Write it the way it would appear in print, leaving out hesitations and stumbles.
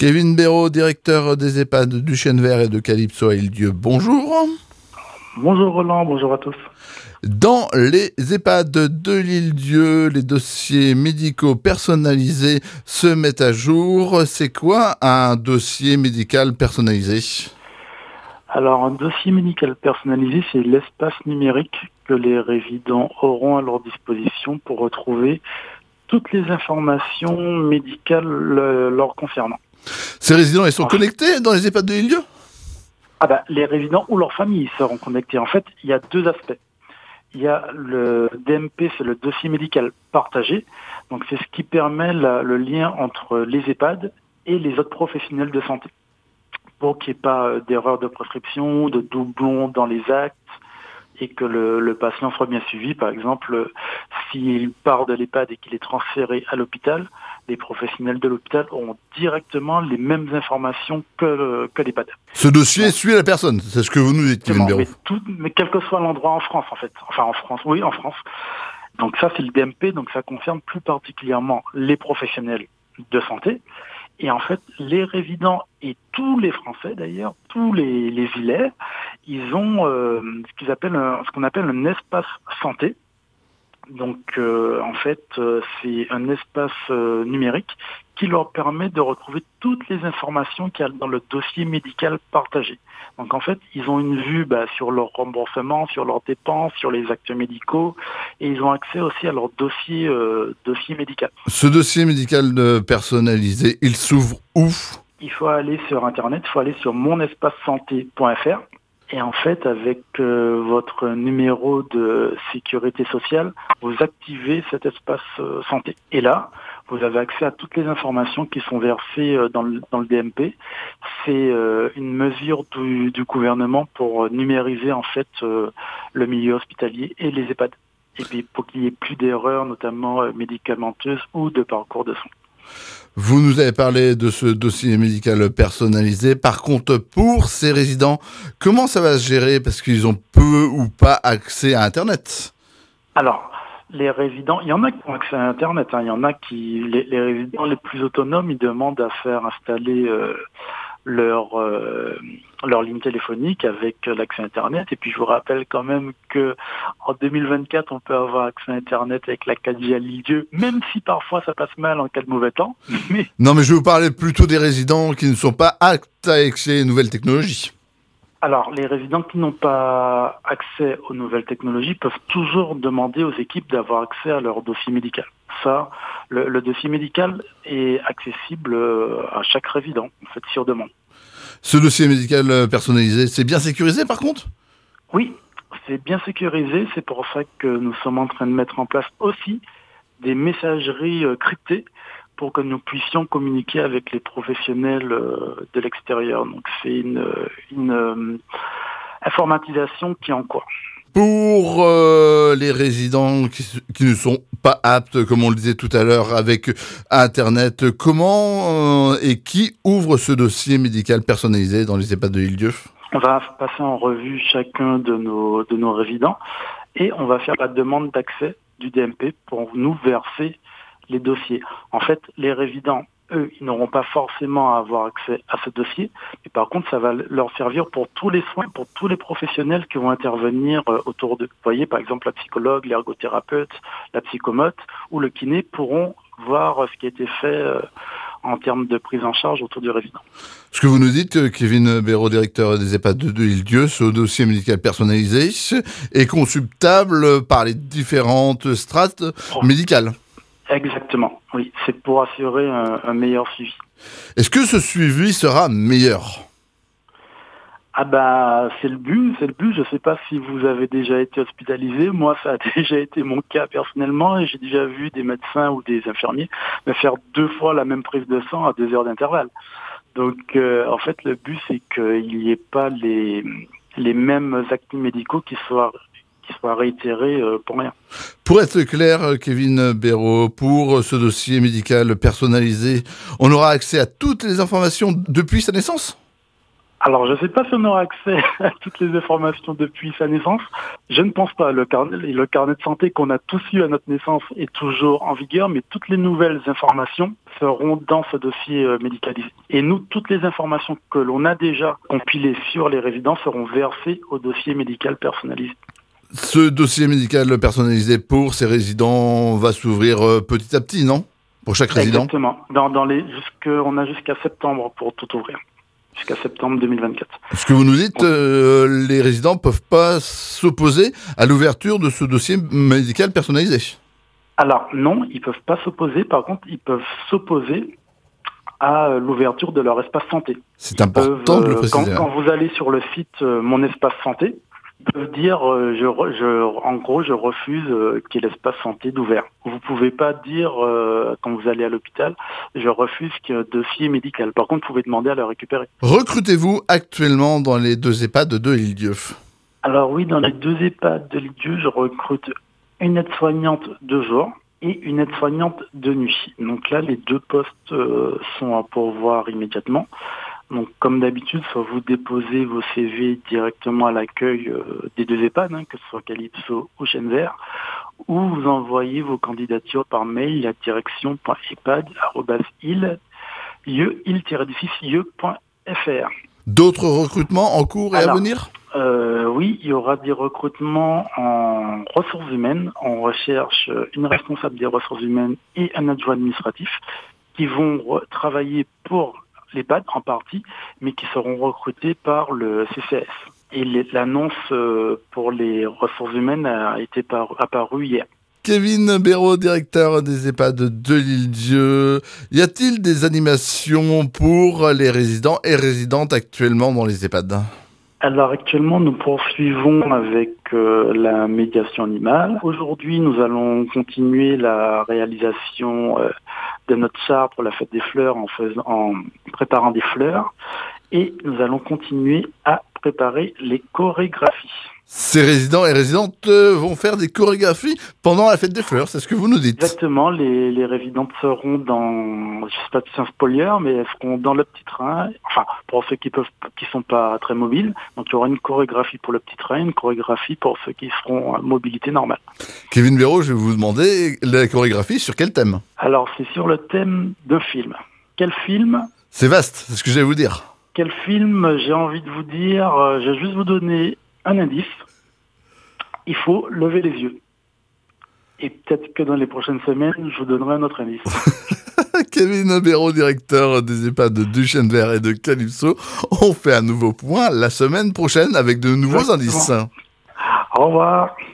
Kevin Béraud, directeur des EHPAD du Chêne Vert et de Calypso à Île-Dieu. Bonjour. Bonjour Roland, bonjour à tous. Dans les EHPAD de l'Île-Dieu, les dossiers médicaux personnalisés se mettent à jour. C'est quoi un dossier médical personnalisé ? Alors, un dossier médical personnalisé, c'est l'espace numérique que les résidents auront à leur disposition pour retrouver toutes les informations médicales leur concernant. Ces résidents, ils sont connectés dans les EHPAD de l'Île-Dieu ? Les résidents ou leurs familles seront connectés. En fait, il y a deux aspects. Il y a le DMP, c'est le dossier médical partagé. Donc, c'est ce qui permet le lien entre les EHPAD et les autres professionnels de santé, pour qu'il n'y ait pas d'erreur de prescription, de doublons dans les actes, et que le patient soit bien suivi. Par exemple, s'il part de l'EHPAD et qu'il est transféré à l'hôpital, les professionnels de l'hôpital auront directement les mêmes informations que l'EHPAD. Ce dossier suit la personne, c'est ce que vous nous dites, Kevin Béraud. Mais quel que soit l'endroit en France, en fait. Enfin, en France, oui, en France. Donc ça, c'est le DMP, donc ça concerne plus particulièrement les professionnels de santé. Et en fait, les résidents et tous les Français d'ailleurs, tous les Ilais, ils ont ce qu'on appelle un espace santé. Donc en fait, c'est un espace numérique qui leur permet de retrouver toutes les informations qu'il y a dans le dossier médical partagé. Donc en fait, ils ont une vue sur leur remboursement, sur leurs dépenses, sur les actes médicaux, et ils ont accès aussi à leur dossier médical. Ce dossier médical personnalisé, il s'ouvre où ? Il faut aller sur Internet, il faut aller sur monespacesanté.fr. Et en fait, avec votre numéro de sécurité sociale, vous activez cet espace santé. Et là, vous avez accès à toutes les informations qui sont versées dans le DMP. C'est une mesure du gouvernement pour numériser en fait le milieu hospitalier et les EHPAD. Et puis pour qu'il n'y ait plus d'erreurs, notamment médicamenteuses ou de parcours de soins. Vous nous avez parlé de ce dossier médical personnalisé. Par contre, pour ces résidents, comment ça va se gérer ? Parce qu'ils ont peu ou pas accès à Internet. Alors, les résidents, il y en a qui ont accès à Internet. Il y en a les résidents les plus autonomes, ils demandent à faire installer leur ligne téléphonique avec l'accès Internet. Et puis je vous rappelle quand même que en 2024, on peut avoir accès à Internet avec la 4G à l'Île-Dieu, même si parfois ça passe mal en cas de mauvais temps. Non, mais je vais vous parler plutôt des résidents qui ne sont pas aptes avec ces nouvelles technologies. Alors, les résidents qui n'ont pas accès aux nouvelles technologies peuvent toujours demander aux équipes d'avoir accès à leur dossier médical. Ça, le dossier médical est accessible à chaque résident, en fait, sur demande. Ce dossier médical personnalisé, c'est bien sécurisé par contre ? Oui, c'est bien sécurisé. C'est pour ça que nous sommes en train de mettre en place aussi des messageries cryptées pour que nous puissions communiquer avec les professionnels de l'extérieur. Donc c'est une informatisation qui est en cours. Pour les résidents qui ne sont pas aptes, comme on le disait tout à l'heure, avec Internet, comment et qui ouvre ce dossier médical personnalisé dans les EHPAD de l'Île-Dieu ? On va passer en revue chacun de nos résidents et on va faire la demande d'accès du DMP pour nous verser les dossiers. En fait, les résidents, eux, ils n'auront pas forcément à avoir accès à ce dossier, mais par contre, ça va leur servir pour tous les soins, pour tous les professionnels qui vont intervenir autour d'eux. Vous voyez, par exemple, la psychologue, l'ergothérapeute, la psychomote ou le kiné pourront voir ce qui a été fait en termes de prise en charge autour du résident. Ce que vous nous dites, Kevin Béraud, directeur des EHPAD de l'Île-Dieu, ce dossier médical personnalisé est consultable par les différentes strates médicales. Exactement, oui. C'est pour assurer un meilleur suivi. Est-ce que ce suivi sera meilleur ? C'est le but. Je ne sais pas si vous avez déjà été hospitalisé. Moi, ça a déjà été mon cas personnellement et j'ai déjà vu des médecins ou des infirmiers me faire 2 fois la même prise de sang à 2 heures d'intervalle. Donc, en fait, le but, c'est qu'il n'y ait pas les mêmes actes médicaux qui soient réitérés pour rien. Pour être clair, Kevin Béraud, pour ce dossier médical personnalisé, on aura accès à toutes les informations depuis sa naissance ? Alors, je ne sais pas si on aura accès à toutes les informations depuis sa naissance. Je ne pense pas. Le carnet de santé qu'on a tous eu à notre naissance est toujours en vigueur, mais toutes les nouvelles informations seront dans ce dossier médicalisé. Et nous, toutes les informations que l'on a déjà compilées sur les résidents seront versées au dossier médical personnalisé. Ce dossier médical personnalisé pour ces résidents va s'ouvrir petit à petit, non? Pour chaque résident? Exactement. On a jusqu'à septembre pour tout ouvrir. Jusqu'à septembre 2024. Ce que vous nous dites, les résidents peuvent pas s'opposer à l'ouverture de ce dossier médical personnalisé. Alors non, ils peuvent pas s'opposer. Par contre, ils peuvent s'opposer à l'ouverture de leur espace santé. C'est important de le préciser. Quand vous allez sur le site Mon Espace Santé, ils peuvent dire en gros je refuse qu'il y ait l'espace santé d'ouvert. Vous pouvez pas dire quand vous allez à l'hôpital je refuse qu'il y ait un dossier médical. Par contre, vous pouvez demander à le récupérer. Recrutez-vous actuellement dans les 2 EHPAD de l'Île-d'Yeu? Alors oui, dans les 2 EHPAD de l'Île-d'Yeu, je recrute une aide-soignante de jour et une aide-soignante de nuit. Donc là, les 2 postes sont à pourvoir immédiatement. Donc, comme d'habitude, soit vous déposez vos CV directement à l'accueil des 2 EHPAD, que ce soit Calypso ou Chêne Vert, ou vous envoyez vos candidatures par mail à direction.epad@il-6ieu.fr. D'autres recrutements en cours et à venir? Oui, il y aura des recrutements en ressources humaines. On recherche une responsable des ressources humaines et un adjoint administratif qui vont travailler pour l'EHPAD en partie, mais qui seront recrutés par le CCAS. Et l'annonce pour les ressources humaines a été apparue hier. Kevin Béraud, directeur des EHPAD de l'Île-d'Yeu. Y a-t-il des animations pour les résidents et résidentes actuellement dans les EHPAD? Alors actuellement, nous poursuivons avec la médiation animale. Aujourd'hui, nous allons continuer la réalisation de notre charte pour la fête des fleurs en préparant des fleurs. Et nous allons continuer à préparer les chorégraphies. Ces résidents et résidentes vont faire des chorégraphies pendant la fête des fleurs, c'est ce que vous nous dites? Exactement, les résidentes seront dans, je sais pas si c'est un spoiler, mais elles seront dans le petit train, enfin, pour ceux qui sont pas très mobiles. Donc il y aura une chorégraphie pour le petit train, une chorégraphie pour ceux qui seront à mobilité normale. Kevin Béraud, je vais vous demander la chorégraphie sur quel thème? Alors c'est sur le thème d'un film. Quel film? C'est vaste, c'est ce que j'allais vous dire. Quel film? J'ai envie de vous dire, je vais juste vous donner un indice. Il faut lever les yeux. Et peut-être que dans les prochaines semaines, je vous donnerai un autre indice. Kevin Béraud, directeur des EHPAD de Chêne Vert et de Calypso. On fait un nouveau point la semaine prochaine avec de nouveaux indices. Au revoir.